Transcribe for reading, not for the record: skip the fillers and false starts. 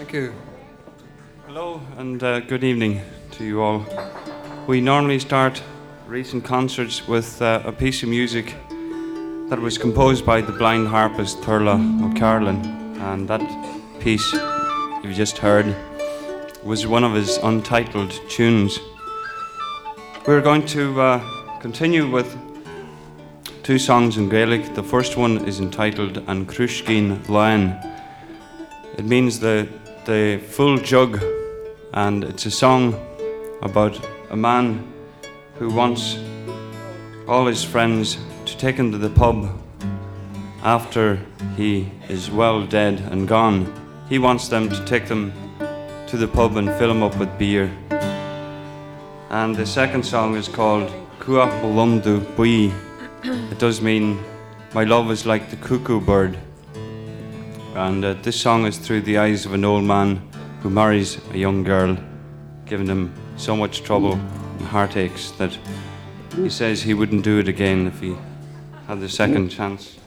Thank you. Hello and good evening to you all. We normally start recent concerts with a piece of music that was composed by the blind harpist Thurla O'Carolan, and that piece you've just heard was one of his untitled tunes. We're going to continue with two songs in Gaelic. The first one is entitled An Cruiscín Lion. It means the full jug, and it's a song about a man who wants all his friends to take him to the pub after he is well dead and gone. He wants them to take them to the pub and fill him up with beer. And the second song is called Cua Olumdu Bui. It does mean my love is like the cuckoo bird. And this song is through the eyes of an old man who marries a young girl, giving him so much trouble and heartaches that he says he wouldn't do it again if he had the second chance.